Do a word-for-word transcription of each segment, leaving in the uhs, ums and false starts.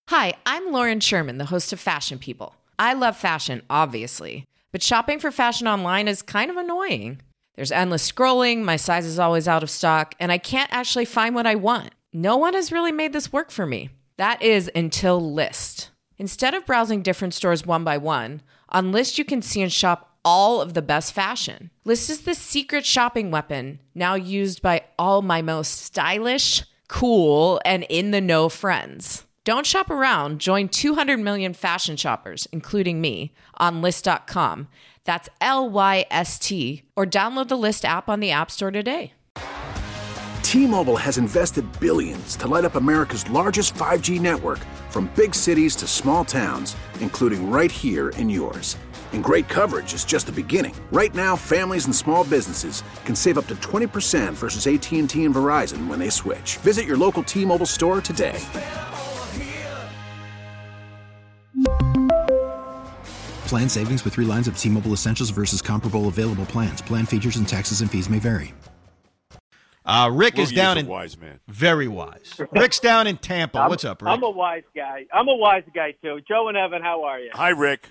Hi, I'm Lauren Sherman, the host of Fashion People. I love fashion, obviously, but shopping for fashion online is kind of annoying. There's endless scrolling, my size is always out of stock, and I can't actually find what I want. No one has really made this work for me. That is until Lyst. Instead of browsing different stores one by one, on Lyst you can see and shop all of the best fashion. Lyst is the secret shopping weapon, now used by all my most stylish, cool, and in-the-know friends. Don't shop around. Join two hundred million fashion shoppers, including me, on Lyst dot com. That's L Y S T. Or download the Lyst app on the App Store today. T-Mobile has invested billions to light up America's largest five G network, from big cities to small towns, including right here in yours. And great coverage is just the beginning. Right now, families and small businesses can save up to twenty percent versus A T and T and Verizon when they switch. Visit your local T-Mobile store today. Plan savings with three lines of T-Mobile Essentials versus comparable available plans. Plan features and taxes and fees may vary. Uh, Rick Willie is down is a in wise man. Very wise. Rick's down in Tampa. I'm, What's up, Rick? I'm a wise guy. I'm a wise guy too. Joe and Evan, how are you? Hi, Rick.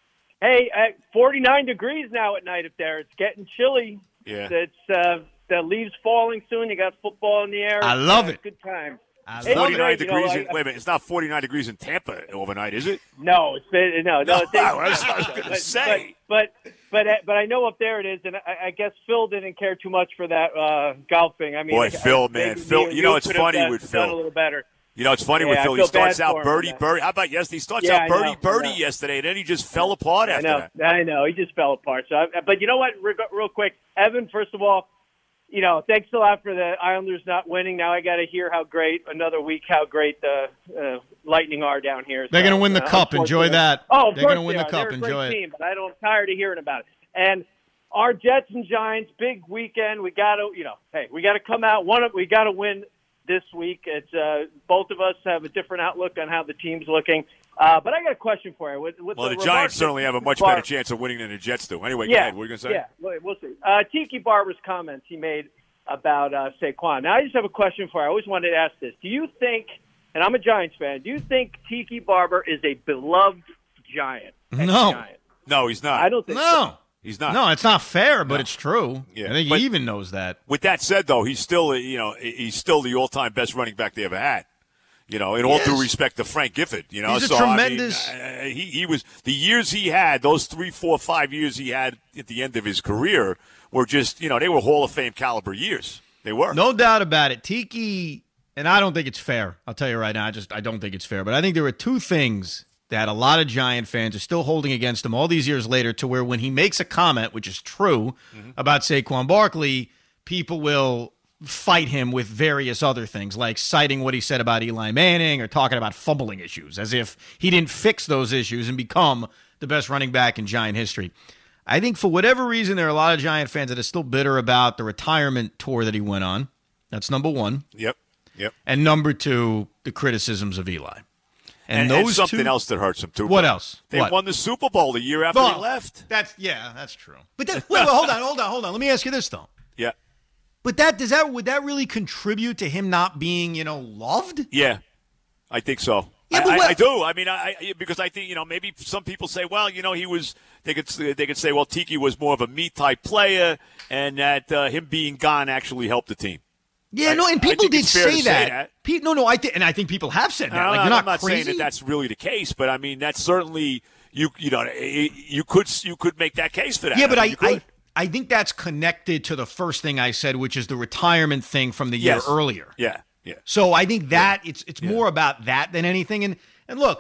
Hey, at forty-nine degrees now at night up there. It's getting chilly. Yeah. It's uh, the leaves falling soon. You got football in the air. I love uh, it. Good time. I Hey, love forty-nine it. you know, degrees. I- in, wait a minute. It's not forty-nine degrees in Tampa overnight, is it? No, it's been, no, no. No, they- I was- I was gonna but, say. but but but but I know up there it is, and I, I guess Phil didn't care too much for that uh, golfing. I mean, Boy, I- Phil, maybe man, me Phil. and You know, it's could have funny done- with done Phil. a little better. You know, it's funny Yeah, with I Phil. He feel starts bad out for him birdie, on that. birdie. How about yesterday? He starts Yeah, out I know, birdie, I birdie know. yesterday, and then he just fell apart I after know, that. I know. He just fell apart. So, I, but you know what? Real, real quick, Evan. First of all, you know, thanks a lot for the Islanders not winning. Now I got to hear how great another week, how great the uh, Lightning are down here. They're So, going to win the uh, cup. Enjoy unfortunately- that. Oh, of They're course going to win they the are. cup. They're a great Enjoy it. team, but I don't. I'm tired of hearing about it. And our Jets and Giants, big weekend. We got to, you know, hey, we got to come out. One, of, we got to win this week. It's uh, both of us have a different outlook on how the team's looking. Uh, but I got a question for you. With, with Well, the, the Giants remarks certainly have a much Bar- better chance of winning than the Jets do. Anyway, go yeah, ahead. What are you going to say? Yeah, we'll we'll see. Uh, Tiki Barber's comments he made about uh, Saquon. Now, I just have a question for you. I always wanted to ask this. Do you think, and I'm a Giants fan, do you think Tiki Barber is a beloved Giant? No. Giant? No, he's not. I don't think so. No. He's not. No, it's not fair, but No. it's true. Yeah, I think but- he even knows that. With that said, though, he's still, you know, he's still the all-time best running back they ever had. You know, in all due Yes. respect to Frank Gifford, you know, He's a so tremendous- I mean, uh, he he was the years he had, those three, four, five years he had at the end of his career were just, you know, they were Hall of Fame caliber years. They were. No doubt about it. Tiki, and I don't think it's fair. I'll tell you right now, I just I don't think it's fair. But I think there are two things that a lot of Giant fans are still holding against him all these years later, to where when he makes a comment, which is true, mm-hmm. about Saquon Barkley, people will fight him with various other things, like citing what he said about Eli Manning or talking about fumbling issues, as if he didn't fix those issues and become the best running back in Giant history. I think for whatever reason, there are a lot of Giant fans that are still bitter about the retirement tour that he went on. That's number one. Yep. Yep. And number two, the criticisms of Eli. And, And, those and something two, else that hurts him, too. What bro. else? They What? won the Super Bowl the year after Well, he left. That's yeah, that's true. But that, wait, wait, hold on, hold on, hold on. Let me ask you this though. Yeah. But that does that would that really contribute to him not being, you know, loved? Yeah. I think so. Yeah, I, but I, what- I do. I mean, I, I because I think, you know, maybe some people say, well, you know, he was. They could they could say, well, Tiki was more of a me type player, and that uh, him being gone actually helped the team. Yeah, I- no, and I people think did it's fair to say say that. that. Pe- no, no, I think, and I think people have said that. No, like no, you're not I'm not crazy. saying that that's really the case, but I mean, that's certainly you. You know, you could you could make that case for that. Yeah, but I, I, mean, you I, could. I think that's connected to the first thing I said, which is the retirement thing from the year Yes. earlier. Yeah, yeah. So I think that it's it's Yeah. more about that than anything. And and look,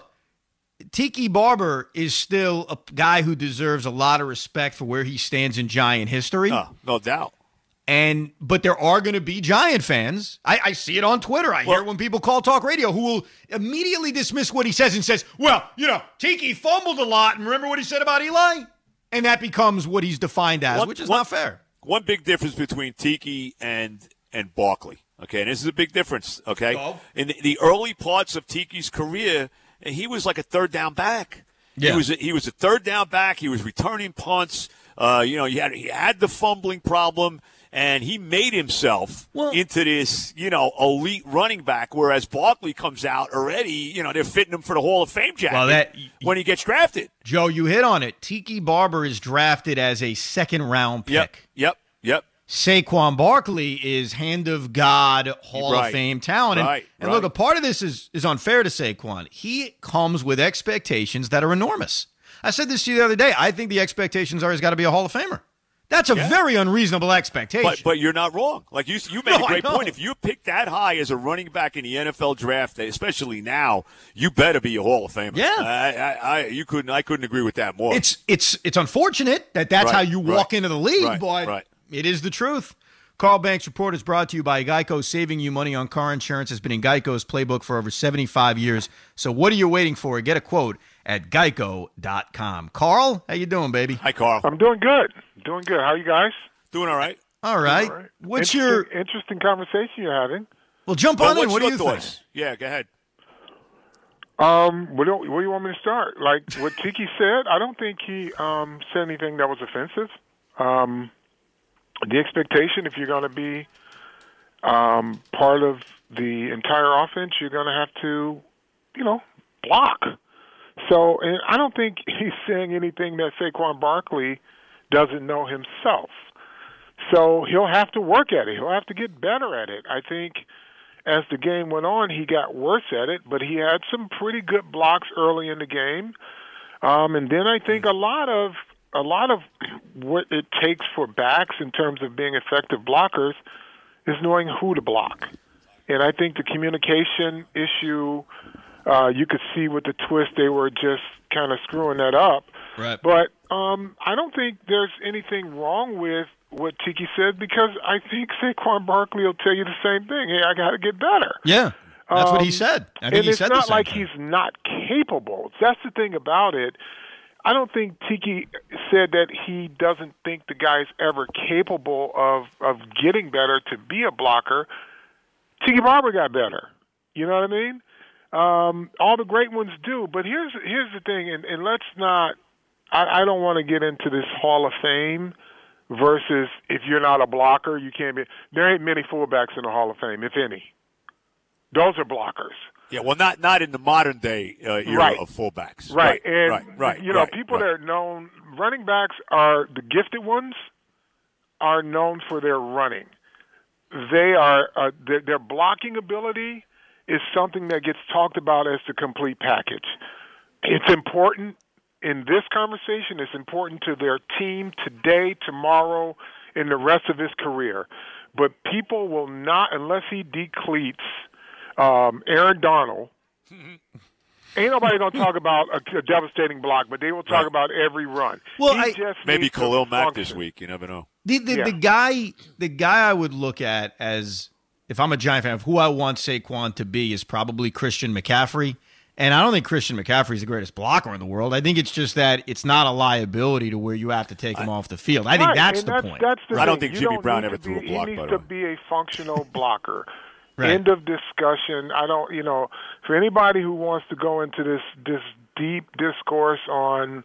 Tiki Barber is still a guy who deserves a lot of respect for where he stands in Giant history. No, no doubt. And but there are going to be Giant fans. I, I see it on Twitter. I Well- hear when people call talk radio who will immediately dismiss what he says and says, "Well, you know, Tiki fumbled a lot, and remember what he said about Eli?" And that becomes what he's defined as, One- which is one- not fair. One big difference between Tiki and and Barkley. Okay, and this is a big difference. Okay, Oh. in the, the early parts of Tiki's career, he was like a third down back. Yeah. He was a, he was a third down back. He was returning punts. Uh, you know, he had he had the fumbling problem. and he made himself Well, into this, you know, elite running back, whereas Barkley comes out already, you know, they're fitting him for the Hall of Fame jacket well, that, when he gets drafted. Joe, you hit on it. Tiki Barber is drafted as a second-round pick. Yep, yep, yep. Saquon Barkley is hand of God, Hall Right. of Fame talent. And, Right, and right. look, a part of this is, is unfair to Saquon. He comes with expectations that are enormous. I said this to you the other day. I think the expectations are he's got to be a Hall of Famer. That's a Yeah. very unreasonable expectation. But but you're not wrong. Like you you made No, a I great know. point. If you pick that high as a running back in the N F L draft, especially now, you better be a Hall of Famer. Yeah. I, I, I you couldn't I couldn't agree with that more. It's it's it's unfortunate that that's Right, how you walk right, into the league, right, but right. it is the truth. Carl Banks Report is brought to you by Geico. Saving you money on car insurance has been in Geico's playbook for over seventy-five years. So what are you waiting for? Get a quote at geico dot com. Carl, how you doing, baby? Hi, Carl. I'm doing good. Doing good. How are you guys? Doing all right. All right. All right. What's interesting, your interesting conversation you're having? well? Jump Well, on in. what's What do your you thoughts? think? Yeah, go ahead. Um, where do, where do you want me to start? Like what Tiki said, I don't think he um, said anything that was offensive. Um, the expectation, if you're going to be um, part of the entire offense, you're going to have to, you know, block. So, and I don't think he's saying anything that Saquon Barkley doesn't know himself. So he'll have to work at it. He'll have to get better at it. I think as the game went on, he got worse at it, but he had some pretty good blocks early in the game. Um, and then I think a lot of a lot of what it takes for backs in terms of being effective blockers is knowing who to block. And I think the communication issue, uh, you could see with the twist, they were just kind of screwing that up. Right. But um, I don't think there's anything wrong with what Tiki said because I think Saquon Barkley will tell you the same thing. Hey, I got to get better. Yeah, that's what he Um, said. I think and he it's said the not same like thing. he's not capable. That's the thing about it. I don't think Tiki said that he doesn't think the guy's ever capable of, of getting better to be a blocker. Tiki Barber got better. You know what I mean? Um, all the great ones do. But here's here's the thing, and, and let's not I, I don't want to get into this Hall of Fame versus if you're not a blocker, you can't be. There ain't many fullbacks in the Hall of Fame, if any. Those are blockers. Yeah, well, not not in the modern day uh, era Right. of fullbacks. Right. right, And, right, right. you know, right, people right. that are known, running backs are the gifted ones are known for their running. They are, uh, their, their blocking ability is something that gets talked about as the complete package. It's important in this conversation. It's important to their team today, tomorrow, and the rest of his career. But people will not, unless he decleats um, Aaron Donald, ain't nobody going to talk about a, a devastating block, but they will talk Right. about every run. Well, He I- just Maybe needs to Khalil Mack this function. week. You never know. The the, Yeah. the guy the guy I would look at as if I'm a Giant fan of who I want Saquon to be is probably Christian McCaffrey. And I don't think Christian McCaffrey is the greatest blocker in the world. I think it's just that it's not a liability to where you have to take him off the field. I think Right, that's and the that's, point. That's the I don't thing. think You Jimmy Brown need ever to threw a be- block, He by needs the to way. be a functional blocker. Right. End of discussion. I don't, you know, for anybody who wants to go into this this deep discourse on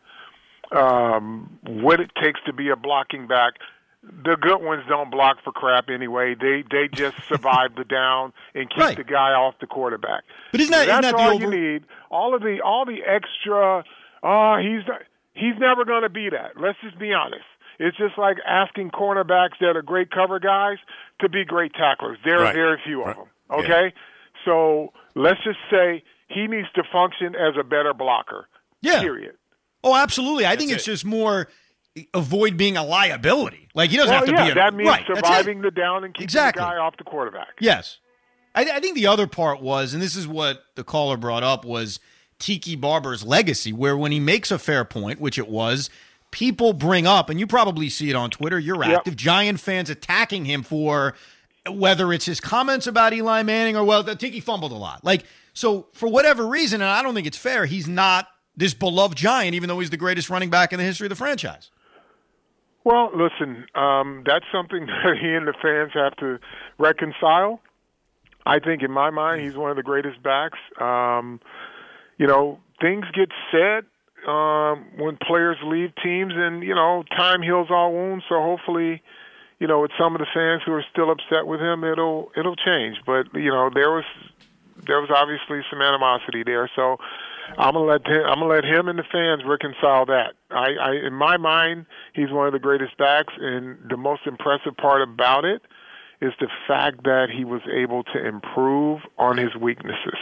um, what it takes to be a blocking back, the good ones don't block for crap anyway. They they just survive the down and keep Right. the guy off the quarterback. But isn't that- So isn't that's that the all over- you need? All of the all the extra. Oh, he's not, he's never going to be that. Let's just be honest. It's just like asking cornerbacks that are great cover guys to be great tacklers. There are Right. very few of Right. them. Okay, so let's just say he needs to function as a better blocker. Yeah. Period. Oh, absolutely. I think That's it's it. just more avoid being a liability. Like he doesn't Well, have to yeah, be a that means right, that's it. surviving the down and keeping Exactly. the guy off the quarterback. Yes. I, I think the other part was, and this is what the caller brought up, was Tiki Barber's legacy, where when he makes a fair point, which it was, people bring up, and you probably see it on Twitter, you're Yep. active, Giant fans attacking him for whether it's his comments about Eli Manning or, well, Tiki fumbled a lot. Like, so for whatever reason, and I don't think it's fair, he's not this beloved Giant, even though he's the greatest running back in the history of the franchise. Well, listen, um, that's something that he and the fans have to reconcile. I think in my mind, he's one of the greatest backs. Um, you know, things get said um, when players leave teams, and, you know, time heals all wounds, so hopefully, you know, with some of the fans who are still upset with him, it'll it'll change. But you know, there was there was obviously some animosity there. So I'm gonna let him, I'm gonna let him and the fans reconcile that. I, I in my mind, he's one of the greatest backs, and the most impressive part about it is the fact that he was able to improve on his weaknesses.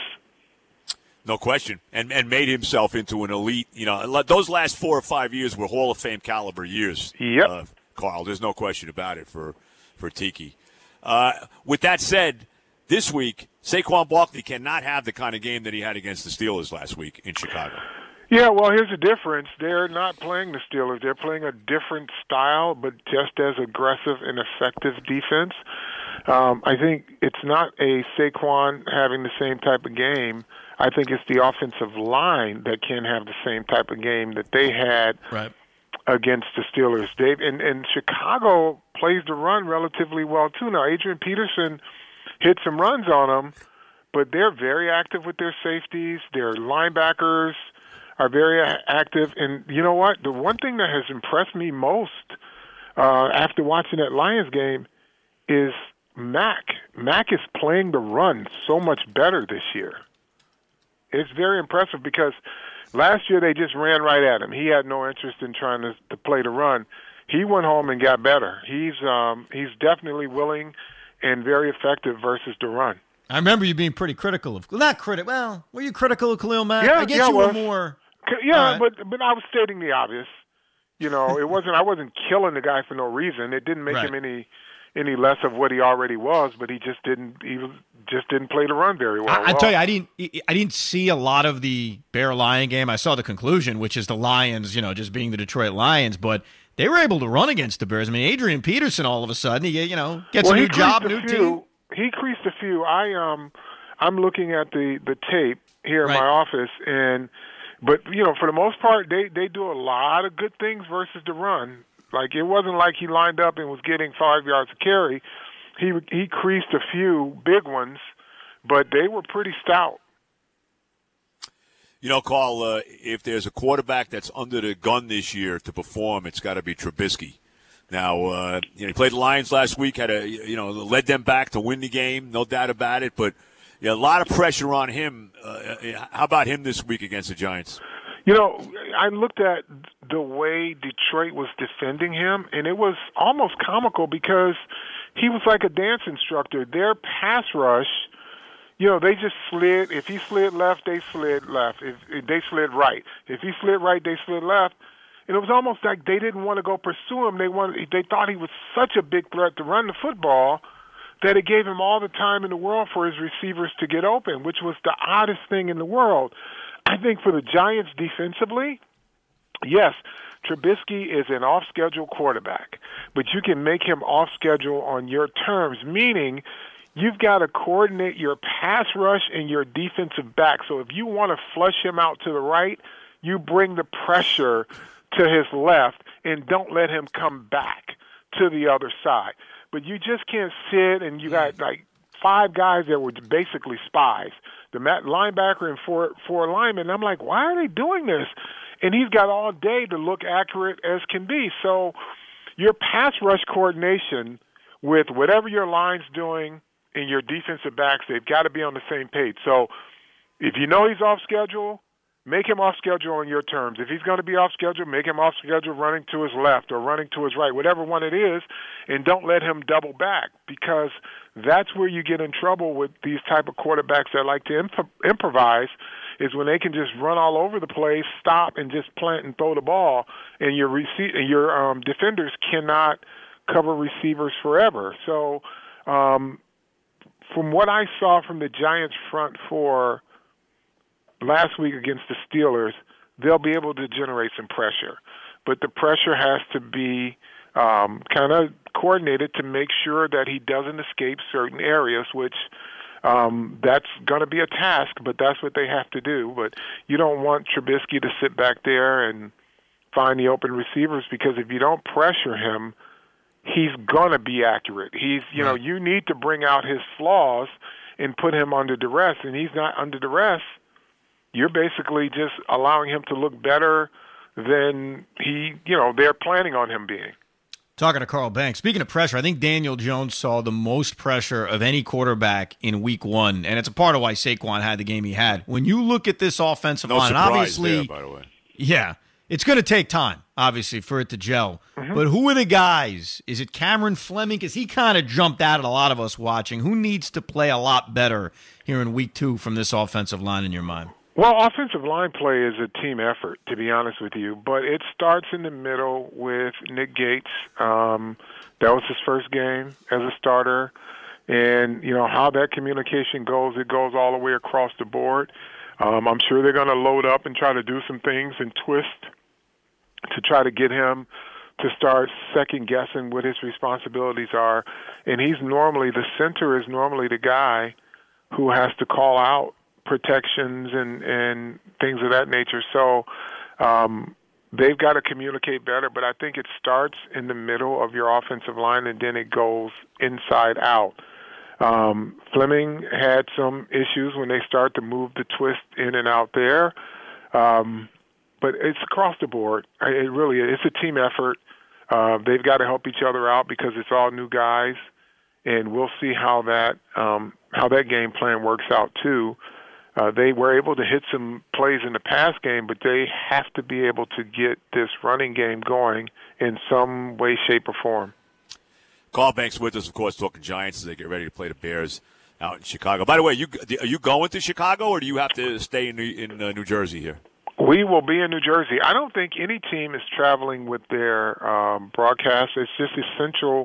No question, and and made himself into an elite. You know, those last four or five years were Hall of Fame caliber years. Yep, uh, Carl. There's no question about it for for Tiki. Uh, with that said, this week Saquon Barkley cannot have the kind of game that he had against the Steelers last week in Chicago. Yeah, well, here's the difference. They're not playing the Steelers. They're playing a different style, but just as aggressive and effective defense. Um, I think it's not a Saquon having the same type of game. I think it's the offensive line that can have the same type of game that they had right. against the Steelers. Dave, and, and Chicago plays the run relatively well, too. Now, Adrian Peterson hit some runs on them, but they're very active with their safeties. Their linebackers are very active. And you know what? The one thing that has impressed me most uh, after watching that Lions game is Mack. Mack is playing the run so much better this year. It's very impressive because last year they just ran right at him. He had no interest in trying to, to play the run. He went home and got better. He's um, he's definitely willing and very effective versus the run. I remember you being pretty critical of not critical. Well, were you critical of Khalil Mack? Yeah, I guess yeah, you well, were more. Yeah, right. but but I was stating the obvious. You know, it wasn't. I wasn't killing the guy for no reason. It didn't make right. him any any less of what he already was. But he just didn't. He was, just didn't play the run very well. I, I tell you, I didn't. I didn't see a lot of the Bear Lion game. I saw the conclusion, which is the Lions, you know, just being the Detroit Lions, but they were able to run against the Bears. I mean, Adrian Peterson, all of a sudden, he you know gets well, a new job, a new few, team. He creased a few. I um, I'm looking at the the tape here right. in my office, and but you know, for the most part, they they do a lot of good things versus the run. Like it wasn't like he lined up and was getting five yards a carry. He he creased a few big ones, but they were pretty stout. You know, Carl, uh, if there's a quarterback that's under the gun this year to perform, it's got to be Trubisky. Now, uh, you know, he played the Lions last week, had a you know led them back to win the game, no doubt about it. But you know, a lot of pressure on him. Uh, how about him this week against the Giants? You know, I looked at the way Detroit was defending him, and it was almost comical because he was like a dance instructor. Their pass rush, you know, they just slid. If he slid left, they slid left. If, if they slid right. If he slid right, they slid left. And it was almost like they didn't want to go pursue him. They wanted, they thought he was such a big threat to run the football that it gave him all the time in the world for his receivers to get open, which was the oddest thing in the world. I think for the Giants defensively, yes, Trubisky is an off-schedule quarterback, but you can make him off-schedule on your terms, meaning you've got to coordinate your pass rush and your defensive back. So if you want to flush him out to the right, you bring the pressure to his left and don't let him come back to the other side. But you just can't sit and you got like five guys that were basically spies. The linebacker and four four linemen. I'm like, why are they doing this? And he's got all day to look accurate as can be. So your pass rush coordination with whatever your line's doing and your defensive backs, they've got to be on the same page. So if you know he's off schedule, make him off schedule on your terms. If he's going to be off schedule, make him off schedule running to his left or running to his right, whatever one it is, and don't let him double back, because that's where you get in trouble with these type of quarterbacks that like to imp- improvise, is when they can just run all over the place, stop, and just plant and throw the ball, and your rece- your um, defenders cannot cover receivers forever. So um, from what I saw from the Giants front four last week against the Steelers, they'll be able to generate some pressure. But the pressure has to be um, kind of coordinated to make sure that he doesn't escape certain areas, which um, that's going to be a task, but that's what they have to do. But you don't want Trubisky to sit back there and find the open receivers, because if you don't pressure him, he's going to be accurate. He's, you know, you need to bring out his flaws and put him under duress, and he's not under duress. You're basically just allowing him to look better than he, you know, they're planning on him being. Talking to Carl Banks. Speaking of pressure, I think Daniel Jones saw the most pressure of any quarterback in week one, and it's a part of why Saquon had the game he had. When you look at this offensive no line, surprise obviously, there, by the way. Yeah, it's going to take time, obviously, for it to gel. Mm-hmm. But who are the guys? Is it Cameron Fleming? Because he kind of jumped out at a lot of us watching. Who needs to play a lot better here in week two from this offensive line in your mind? Well, offensive line play is a team effort, to be honest with you. But it starts in the middle with Nick Gates. Um, that was his first game as a starter. And, you know, how that communication goes, it goes all the way across the board. Um, I'm sure they're going to load up and try to do some things and twist to try to get him to start second-guessing what his responsibilities are. And he's normally, the center is normally the guy who has to call out protections and, and things of that nature. So um, they've got to communicate better, but I think it starts in the middle of your offensive line and then it goes inside out. Um, Fleming had some issues when they start to move the twist in and out there. Um, but it's across the board. It really is. It's a team effort. Uh, they've got to help each other out because it's all new guys, and we'll see how that um, how that game plan works out too. Uh, they were able to hit some plays in the pass game, but they have to be able to get this running game going in some way, shape, or form. Carl Banks with us, of course, talking Giants as they get ready to play the Bears out in Chicago. By the way, you are you going to Chicago, or do you have to stay in New, in uh, New Jersey here? We will be in New Jersey. I don't think any team is traveling with their um, broadcast. It's just essential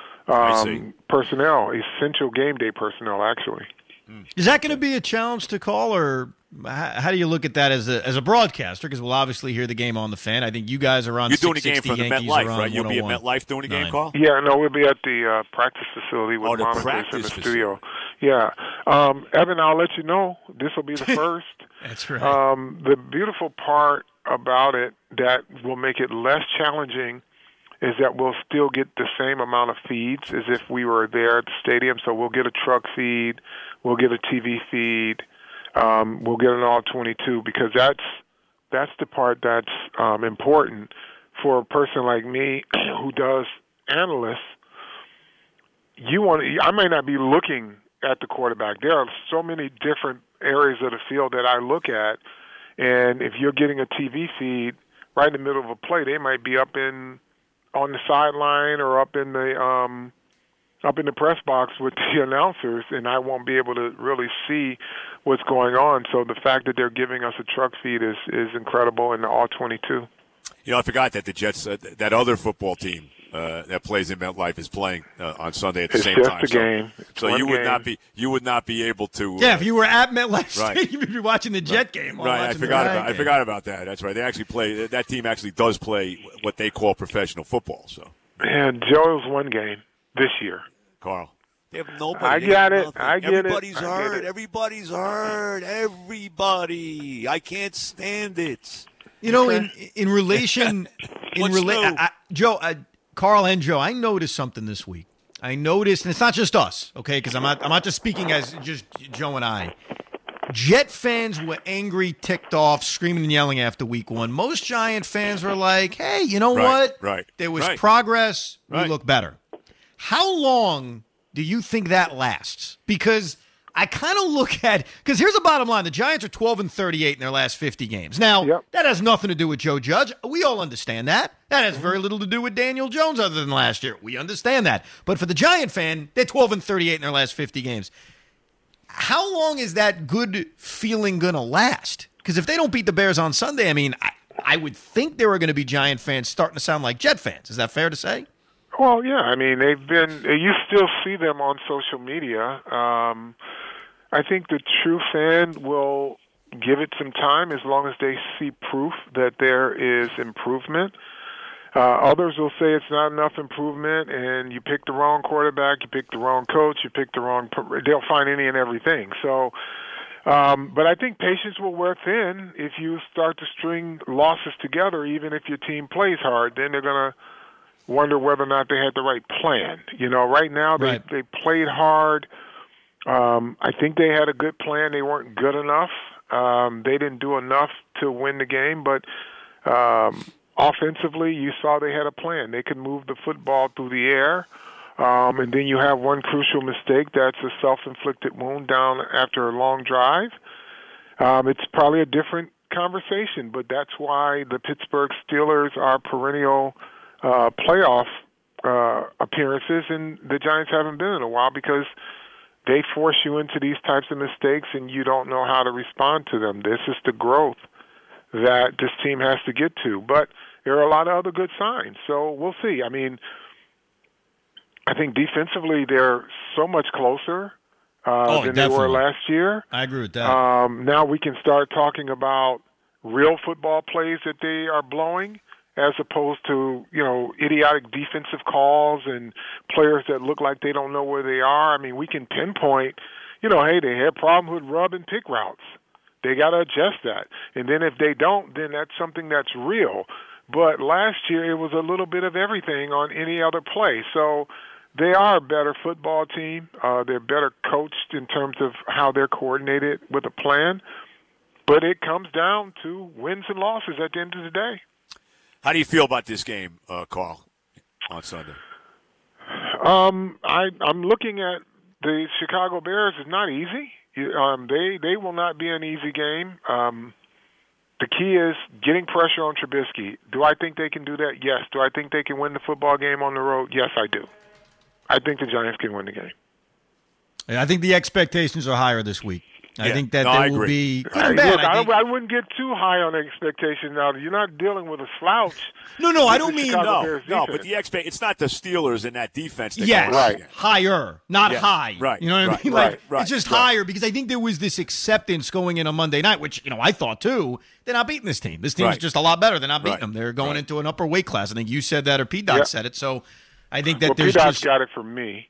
um, personnel, essential game day personnel, actually. Is that going to be a challenge to call, or how do you look at that as a as a broadcaster? Because we'll obviously hear the game on the fan. I think you guys are on. You're doing the game from the Yankees MetLife, right? You'll be at MetLife doing the game, Nine. Carl? Yeah, no, we'll be at the uh, practice facility with oh, the monitors practice in the facility. studio. Yeah, um, Evan, I'll let you know. This will be the first. That's right. Um, the beautiful part about it that will make it less challenging is that we'll still get the same amount of feeds as if we were there at the stadium. So we'll get a truck feed, we'll get a T V feed, um, we'll get an all twenty-two, because that's that's the part that's um, important for a person like me who does analysts. You want to, I may not be looking at the quarterback. There are so many different areas of the field that I look at, and if you're getting a T V feed right in the middle of a play, they might be up in on the sideline or up in the um, up in the press box with the announcers, and I won't be able to really see what's going on. So the fact that they're giving us a truck feed is is incredible, and the all twenty-two. You know, I forgot that the Jets, uh, that other football team uh, that plays in MetLife, is playing uh, on Sunday at the it's same just time. A so, game. It's so you would game. not be you would not be able to. Uh, yeah, if you were at MetLife right. Stadium, you'd be watching the Jet game. Right, I forgot about game. I forgot about that. That's right. They actually play. That team actually does play what they call professional football. So. And Joe's one game this year. Carl. They have nobody. I got it. I get Everybody's it. hurt. It. Everybody's hurt. Everybody. I can't stand it. You know, in in relation, in What's rela- new? I, I, Joe, I, Carl, and Joe, I noticed something this week. I noticed, and it's not just us, okay? Because I'm not, I'm not just speaking as just Joe and I. Jet fans were angry, ticked off, screaming and yelling after week one. Most Giant fans were like, "Hey, you know Right, what? right, There was right. progress. We Right. look better." How long do you think that lasts? Because I kind of look at, because here's the bottom line. The Giants are twelve and thirty-eight in their last fifty games. Now, Yep. that has nothing to do with Joe Judge. We all understand that. That has very little to do with Daniel Jones other than last year. We understand that. But for the Giant fan, they're twelve and thirty-eight in their last fifty games. How long is that good feeling going to last? Because if they don't beat the Bears on Sunday, I mean, I, I would think there are going to be Giant fans starting to sound like Jet fans. Is that fair to say? Well, yeah. I mean, they've been. You still see them on social media. Um, I think the true fan will give it some time as long as they see proof that there is improvement. Uh, others will say it's not enough improvement, and you picked the wrong quarterback, you picked the wrong coach, you picked the wrong. They'll find any and everything. So, um, but I think patience will wear thin if you start to string losses together. Even if your team plays hard, then they're gonna wonder whether or not they had the right plan. You know, right now they Right. they played hard. Um, I think they had a good plan. They weren't good enough. Um, they didn't do enough to win the game, but um, offensively, you saw they had a plan. They could move the football through the air. Um, and then you have one crucial mistake. That's a self-inflicted wound down after a long drive. Um, it's probably a different conversation, but that's why the Pittsburgh Steelers are perennial uh, playoff uh, appearances, and the Giants haven't been in a while because they force you into these types of mistakes, and you don't know how to respond to them. This is the growth that this team has to get to. But there are a lot of other good signs, so we'll see. I mean, I think defensively they're so much closer uh, oh, than definitely. they were last year. I agree with that. Um, now we can start talking about real football plays that they are blowing as opposed to, you know, idiotic defensive calls and players that look like they don't know where they are. I mean, we can pinpoint, you know, hey, they had problems with rub and pick routes. They got to adjust that. And then if they don't, then that's something that's real. But last year it was a little bit of everything on any other play. So they are a better football team. Uh, they're better coached in terms of how they're coordinated with a plan. But it comes down to wins and losses at the end of the day. How do you feel about this game, uh, Carl, on Sunday? Um, I, I'm looking at the Chicago Bears. It's not easy. You, um, they, they will not be an easy game. Um, the key is getting pressure on Trubisky. Do I think they can do that? Yes. Do I think they can win the football game on the road? Yes, I do. I think the Giants can win the game. I think the expectations are higher this week. I Yeah. think that No, they I will agree. be Hey, even bad. look, I I, think- I wouldn't get too high on the expectation now. You're not dealing with a slouch. No, no, I with don't the mean Chicago No, Bears no, defense. but the expect it's not the Steelers in that defense. That Yes, go Right. against. higher, not Yeah, high. right, You know what right, I mean? right, Like right, it's just right. higher because I think there was this acceptance going in on Monday night, which you know I thought too. They're not beating this team. This team's Right. just a lot better. They're not beating Right, them. They're going right. into an upper weight class. I think you said that or P. Dot Yep. said it. So I think that Well, there's P-Dot's just got it from me.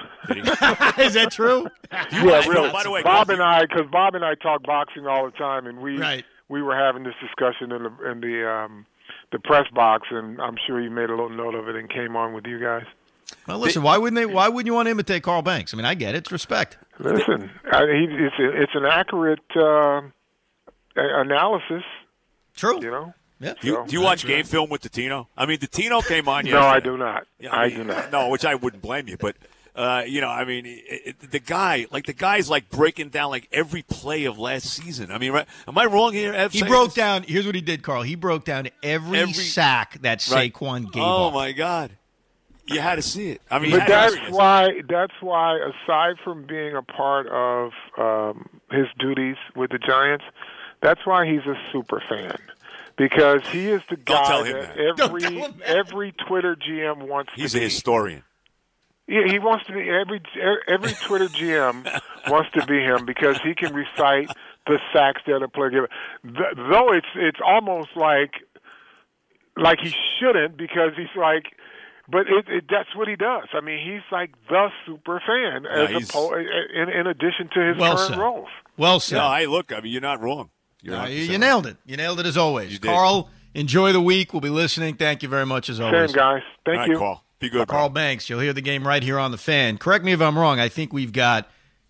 is that true? Yeah, I- really. by the way, Bob Carl, and I, because Bob and I talk boxing all the time, and we Right. we were having this discussion in the in the um, the press box, and I'm sure you made a little note of it and came on with you guys. Well, listen. Why wouldn't they? Why wouldn't you want to imitate Carl Banks? I mean, I get it. It's respect. Listen, I, he, it's a, it's an accurate uh, a- analysis, True. you know. Yeah. Do you, do you watch game film with Tino? I mean, Tino came on yesterday. No, I do not. Yeah, I, mean, do not. No, which I wouldn't blame you, but uh, you know, I mean, it, it, the guy, like the guy's like breaking down like every play of last season. I mean, right, am I wrong here? Ev, He saying broke this? down. Here's what he did, Carl. He broke down every, Every- sack that Right. Saquon gave Oh up. my God, you had to see it. I mean, you But had to that's see it. why that's why aside from being a part of um, his duties with the Giants, that's why he's a super fan. Because he is the Don't guy tell him that that. Don't every tell him that. every Twitter G M wants He's to a be. historian. Yeah, he wants to be every every Twitter G M wants to be him because he can recite the sacks that a player gives. Th- Though it's it's almost like like he shouldn't because he's like, but it, it that's what he does. I mean, he's like the super fan as he's- opposed in, in addition to his Well current said. roles. Well said. No, hey, look, I mean, you're not wrong. You're No, not you, you nailed it. You nailed it as always. You did. Carl, enjoy the week. We'll be listening. Thank you very much as Same always. guys. Thank All right, you. Carl. Be good, Carl Carl. Banks. You'll hear the game right here on the Fan. Correct me if I'm wrong. I think we've got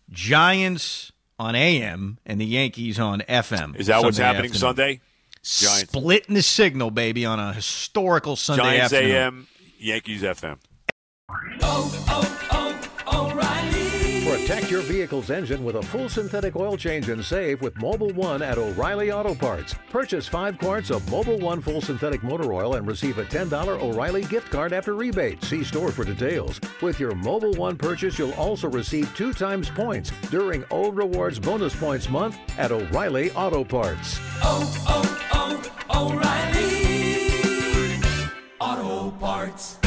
Giants on A M and the Yankees on F M. Is that what's Sunday happening afternoon. Sunday? Giants. Splitting the signal, baby, on a historical Sunday Giants afternoon. A M, Yankees F M. Protect your vehicle's engine with a full synthetic oil change and save with Mobile One at O'Reilly Auto Parts. Purchase five quarts of Mobile One full synthetic motor oil and receive a ten dollars O'Reilly gift card after rebate. See store for details. With your Mobile One purchase, you'll also receive two times points during O Rewards Bonus Points Month at O'Reilly Auto Parts. oh, oh, oh, O'Reilly Auto Parts.